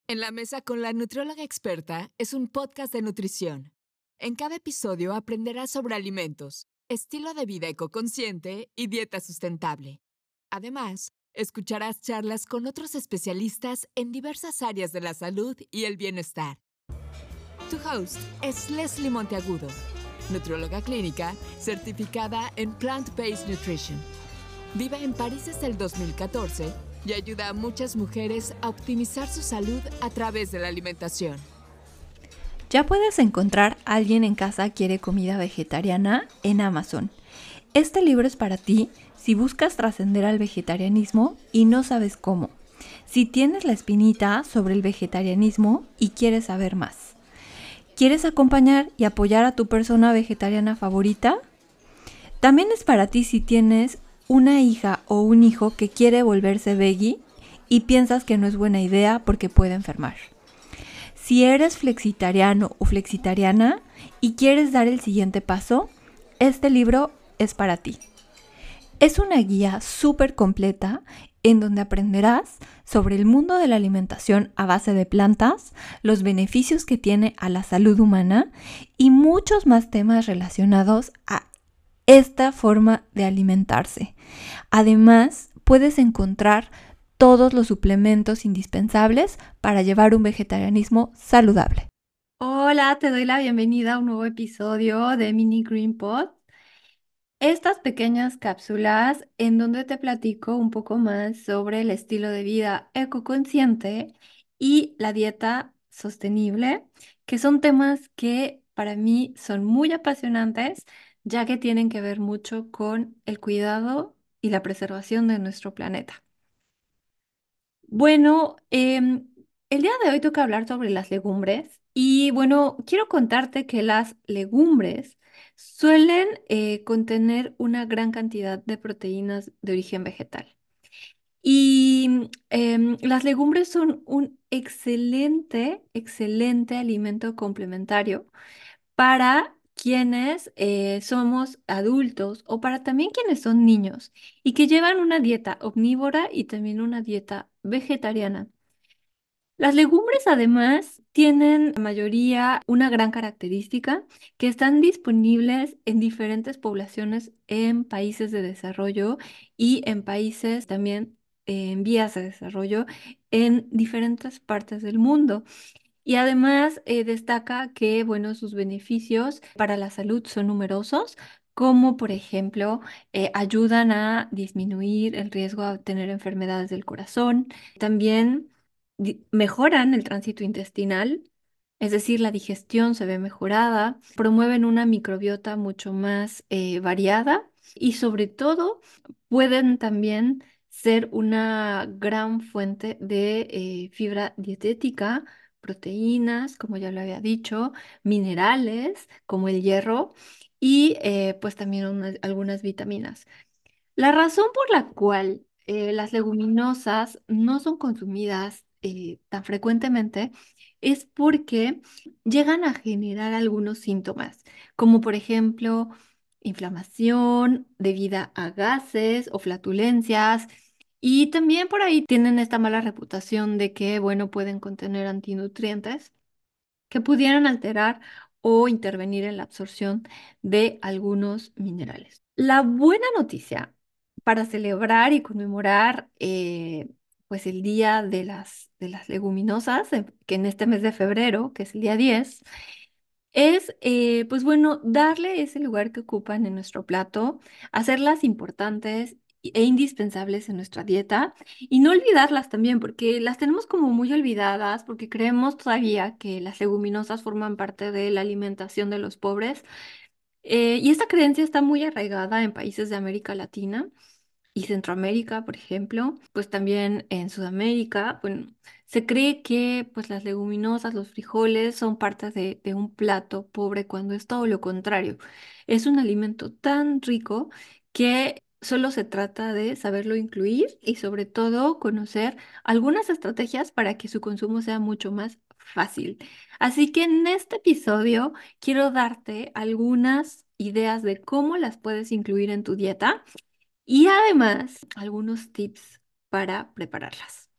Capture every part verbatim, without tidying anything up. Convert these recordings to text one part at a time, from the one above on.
En la mesa con la nutrióloga experta es un podcast de nutrición. En cada episodio aprenderás sobre alimentos, estilo de vida ecoconsciente y dieta sustentable. Además, escucharás charlas con otros especialistas en diversas áreas de la salud y el bienestar. Tu host es Leslie Monteagudo, nutrióloga clínica certificada en Plant-Based Nutrition. Vive en París desde el dos mil catorce y ayuda a muchas mujeres a optimizar su salud a través de la alimentación. Ya puedes encontrar Alguien en casa quiere comida vegetariana en Amazon. Este libro es para ti si buscas trascender al vegetarianismo y no sabes cómo. Si tienes la espinita sobre el vegetarianismo y quieres saber más. ¿Quieres acompañar y apoyar a tu persona vegetariana favorita? También es para ti si tienes una hija o un hijo que quiere volverse veggie y piensas que no es buena idea porque puede enfermar. Si eres flexitariano o flexitariana y quieres dar el siguiente paso, este libro es para ti. Es una guía súper completa en donde aprenderás sobre el mundo de la alimentación a base de plantas, los beneficios que tiene a la salud humana y muchos más temas relacionados a esta forma de alimentarse. Además, puedes encontrar todos los suplementos indispensables para llevar un vegetarianismo saludable. Hola, te doy la bienvenida a un nuevo episodio de Mini Green Pod. Estas pequeñas cápsulas en donde te platico un poco más sobre el estilo de vida ecoconsciente y la dieta sostenible, que son temas que para mí son muy apasionantes, ya que tienen que ver mucho con el cuidado y la preservación de nuestro planeta. Bueno, em, el día de hoy toca hablar sobre las legumbres y bueno, quiero contarte que las legumbres suelen eh, contener una gran cantidad de proteínas de origen vegetal. Y em, las legumbres son un excelente, excelente alimento complementario para quienes eh, somos adultos o para también quienes son niños y que llevan una dieta omnívora y también una dieta vegetariana. Las legumbres además tienen la mayoría una gran característica que están disponibles en diferentes poblaciones en países de desarrollo y en países también en vías de desarrollo en diferentes partes del mundo. Y además eh, destaca que, bueno, sus beneficios para la salud son numerosos, como por ejemplo, eh, ayudan a disminuir el riesgo a tener enfermedades del corazón. También di- mejoran el tránsito intestinal, es decir, la digestión se ve mejorada, promueven una microbiota mucho más eh, variada y sobre todo pueden también ser una gran fuente de eh, fibra dietética, proteínas, como ya lo había dicho, minerales como el hierro y eh, pues también unas- algunas vitaminas. La razón por la cual eh, las leguminosas no son consumidas eh, tan frecuentemente es porque llegan a generar algunos síntomas, como por ejemplo inflamación debida a gases o flatulencias. Y también por ahí tienen esta mala reputación de que, bueno, pueden contener antinutrientes que pudieran alterar o intervenir en la absorción de algunos minerales. La buena noticia para celebrar y conmemorar eh, pues el Día de las, de las Leguminosas, eh, que en este mes de febrero, que es el día diez, es, eh, pues bueno, darle ese lugar que ocupan en nuestro plato, hacerlas importantes e indispensables en nuestra dieta y no olvidarlas también, porque las tenemos como muy olvidadas, porque creemos todavía que las leguminosas forman parte de la alimentación de los pobres. Eh, y esta creencia está muy arraigada en países de América Latina y Centroamérica, por ejemplo, pues también en Sudamérica, bueno, se cree que pues las leguminosas, los frijoles son parte de, de un plato pobre cuando es todo lo contrario. Es un alimento tan rico que solo se trata de saberlo incluir y sobre todo conocer algunas estrategias para que su consumo sea mucho más fácil. Así que en este episodio quiero darte algunas ideas de cómo las puedes incluir en tu dieta y además algunos tips para prepararlas.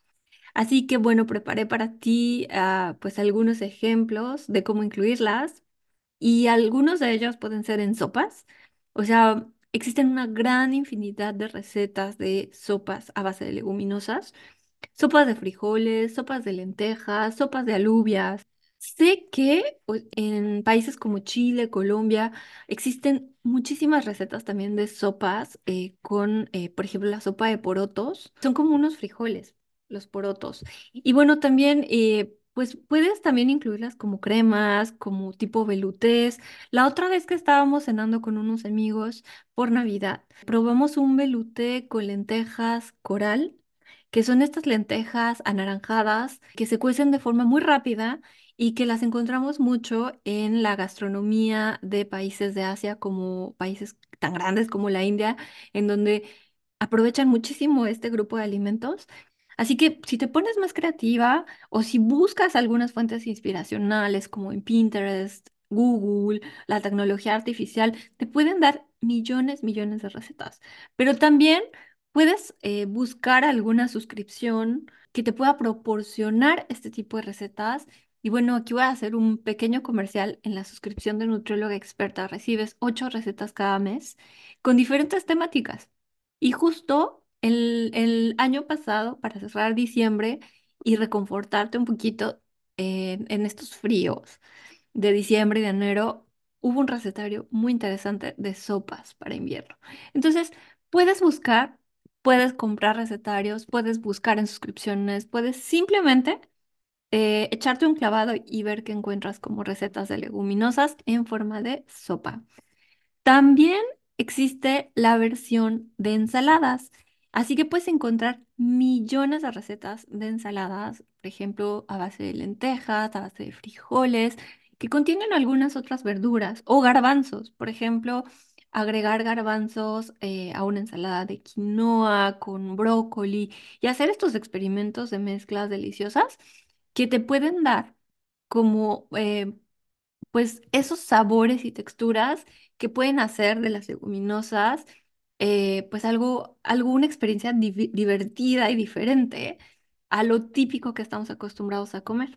Así que bueno, preparé para ti ah, pues algunos ejemplos de cómo incluirlas y algunos de ellos pueden ser en sopas. O sea, existen una gran infinidad de recetas de sopas a base de leguminosas. Sopas de frijoles, sopas de lentejas, sopas de alubias. Sé que o- en países como Chile, Colombia, existen muchísimas recetas también de sopas eh, con, eh, por ejemplo, la sopa de porotos. Son como unos frijoles, los porotos. Y bueno, también, eh, pues puedes también incluirlas como cremas, como tipo velutés. La otra vez que estábamos cenando con unos amigos por Navidad, probamos un veluté con lentejas coral, que son estas lentejas anaranjadas que se cuecen de forma muy rápida y que las encontramos mucho en la gastronomía de países de Asia, como países tan grandes como la India, en donde aprovechan muchísimo este grupo de alimentos. Así que si te pones más creativa o si buscas algunas fuentes inspiracionales como en Pinterest, Google, la tecnología artificial, te pueden dar millones, millones de recetas. Pero también puedes eh, buscar alguna suscripción que te pueda proporcionar este tipo de recetas. Y bueno, aquí voy a hacer un pequeño comercial. En la suscripción de Nutrióloga Experta recibes ocho recetas cada mes con diferentes temáticas. Y justo el, el año pasado, para cerrar diciembre y reconfortarte un poquito eh, en estos fríos de diciembre y de enero, hubo un recetario muy interesante de sopas para invierno. Entonces, puedes buscar, puedes comprar recetarios, puedes buscar en suscripciones, puedes simplemente eh, echarte un clavado y ver qué encuentras como recetas de leguminosas en forma de sopa. También existe la versión de ensaladas, así que puedes encontrar millones de recetas de ensaladas, por ejemplo, a base de lentejas, a base de frijoles, que contienen algunas otras verduras o garbanzos, por ejemplo, agregar garbanzos eh, a una ensalada de quinoa con brócoli y hacer estos experimentos de mezclas deliciosas que te pueden dar como eh, pues esos sabores y texturas que pueden hacer de las leguminosas, eh, pues algo, algo, una experiencia divi- divertida y diferente a lo típico que estamos acostumbrados a comer.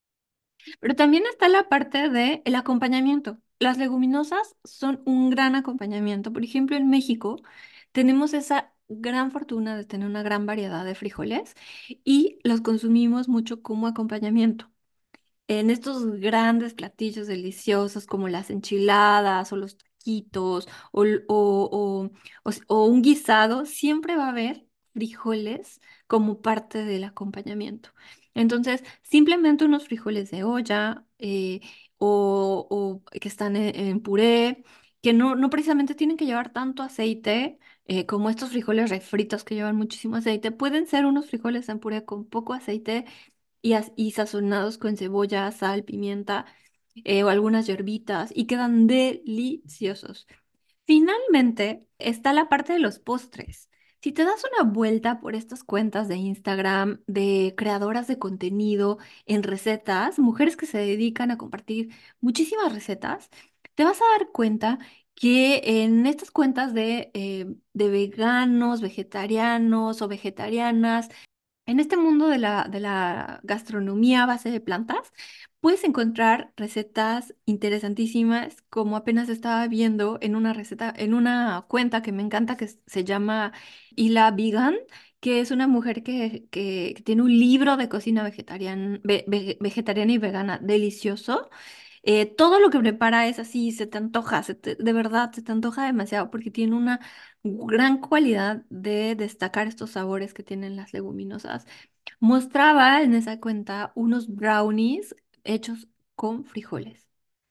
Pero también está la parte de el acompañamiento. Las leguminosas son un gran acompañamiento. Por ejemplo, en México tenemos esa gran fortuna de tener una gran variedad de frijoles y los consumimos mucho como acompañamiento en estos grandes platillos deliciosos como las enchiladas o los taquitos o, l- o- o- o s- o un guisado, siempre va a haber frijoles como parte del acompañamiento. Entonces, simplemente unos frijoles de olla eh, o, o que están en, en puré, que no, no precisamente tienen que llevar tanto aceite. Eh, como estos frijoles refritos que llevan muchísimo aceite, pueden ser unos frijoles en puré con poco aceite y, as- y sazonados con cebolla, sal, pimienta eh, o algunas hierbitas y quedan deliciosos. Finalmente está la parte de los postres. Si te das una vuelta por estas cuentas de Instagram de creadoras de contenido en recetas, mujeres que se dedican a compartir muchísimas recetas, te vas a dar cuenta que en estas cuentas de, eh, de veganos, vegetarianos o vegetarianas, en este mundo de la, de la gastronomía a base de plantas, puedes encontrar recetas interesantísimas, como apenas estaba viendo en una receta, en una cuenta que me encanta, que s- se llama Ila Vegan, que es una mujer que, que- que tiene un libro de cocina vegetariana, vegetariana y vegana delicioso. Eh, todo lo que prepara es así, se te antoja, se te- de verdad, se te antoja demasiado porque tiene una gran cualidad de destacar estos sabores que tienen las leguminosas. Mostraba en esa cuenta unos brownies hechos con frijoles.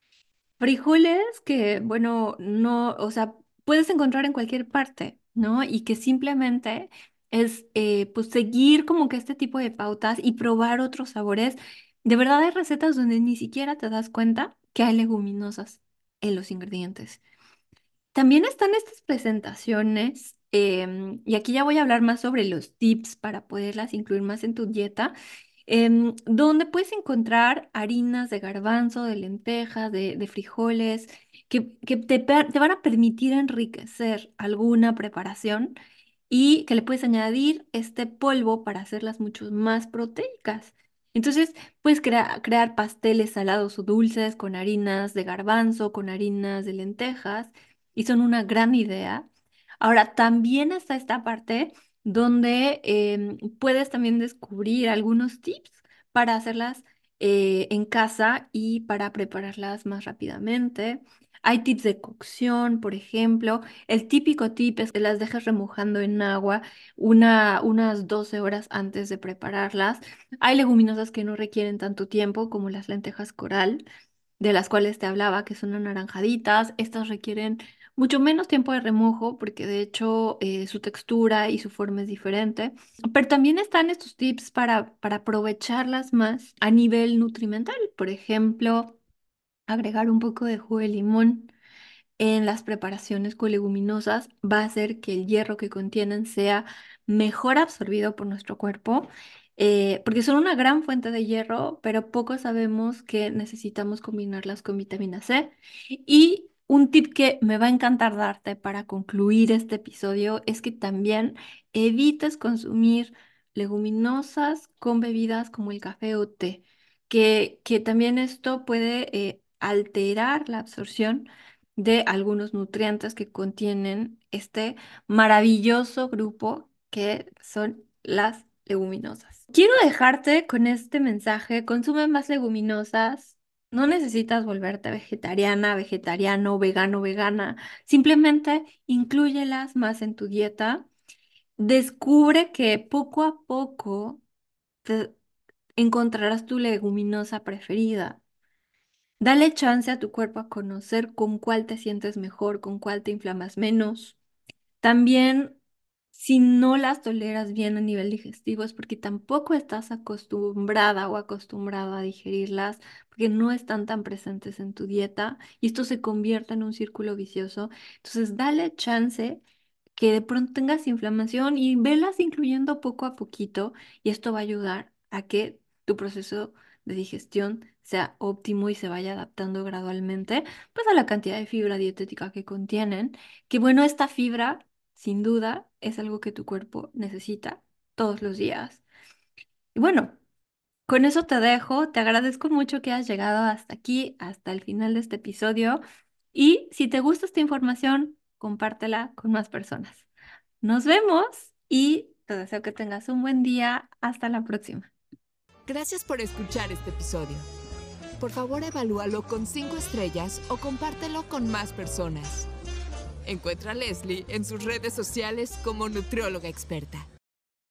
Frijoles que, bueno, no, o sea, puedes encontrar en cualquier parte, ¿no? Y que simplemente es, eh, pues, seguir como que este tipo de pautas y probar otros sabores. De verdad hay recetas donde ni siquiera te das cuenta que hay leguminosas en los ingredientes. También están estas presentaciones, em, y aquí ya voy a hablar más sobre los tips para poderlas incluir más en tu dieta, em, donde puedes encontrar harinas de garbanzo, de lentejas, de, de frijoles, que, que te, per- te van a permitir enriquecer alguna preparación y que le puedes añadir este polvo para hacerlas mucho más proteicas. Entonces, puedes crea- crear pasteles salados o dulces con harinas de garbanzo, con harinas de lentejas, y son una gran idea. Ahora, también está esta parte donde em, puedes también descubrir algunos tips para hacerlas eh, en casa y para prepararlas más rápidamente. Hay tips de cocción, por ejemplo. El típico tip es que las dejes remojando en agua una, unas doce horas antes de prepararlas. Hay leguminosas que no requieren tanto tiempo, como las lentejas coral, de las cuales te hablaba, que son anaranjaditas. Estas requieren mucho menos tiempo de remojo porque de hecho eh, su textura y su forma es diferente. Pero también están estos tips para, para aprovecharlas más a nivel nutrimental. Por ejemplo, agregar un poco de jugo de limón en las preparaciones con leguminosas va a hacer que el hierro que contienen sea mejor absorbido por nuestro cuerpo, eh, porque son una gran fuente de hierro, pero poco sabemos que necesitamos combinarlas con vitamina C. Y un tip que me va a encantar darte para concluir este episodio es que también evites consumir leguminosas con bebidas como el café o té, que, que también esto puede eh, alterar la absorción de algunos nutrientes que contienen este maravilloso grupo que son las leguminosas. Quiero dejarte con este mensaje: consume más leguminosas. No necesitas volverte vegetariana, vegetariano, vegano, vegana. Simplemente inclúyelas más en tu dieta. Descubre que poco a poco te encontrarás tu leguminosa preferida. Dale chance a tu cuerpo a conocer con cuál te sientes mejor, con cuál te inflamas menos. También, si no las toleras bien a nivel digestivo, es porque tampoco estás acostumbrada o acostumbrado a digerirlas, porque no están tan presentes en tu dieta y esto se convierte en un círculo vicioso. Entonces, dale chance que de pronto tengas inflamación y velas incluyendo poco a poquito, y esto va a ayudar a que tu proceso de digestión sea óptimo y se vaya adaptando gradualmente pues a la cantidad de fibra dietética que contienen. Que bueno, esta fibra sin duda es algo que tu cuerpo necesita todos los días. Y bueno, con eso te dejo. Te agradezco mucho que hayas llegado hasta aquí, hasta el final de este episodio. Y si te gusta esta información, compártela con más personas. Nos vemos y te deseo que tengas un buen día. Hasta la próxima. Gracias por escuchar este episodio. Por favor, evalúalo con cinco estrellas o compártelo con más personas. Encuentra a Leslie en sus redes sociales como nutrióloga experta.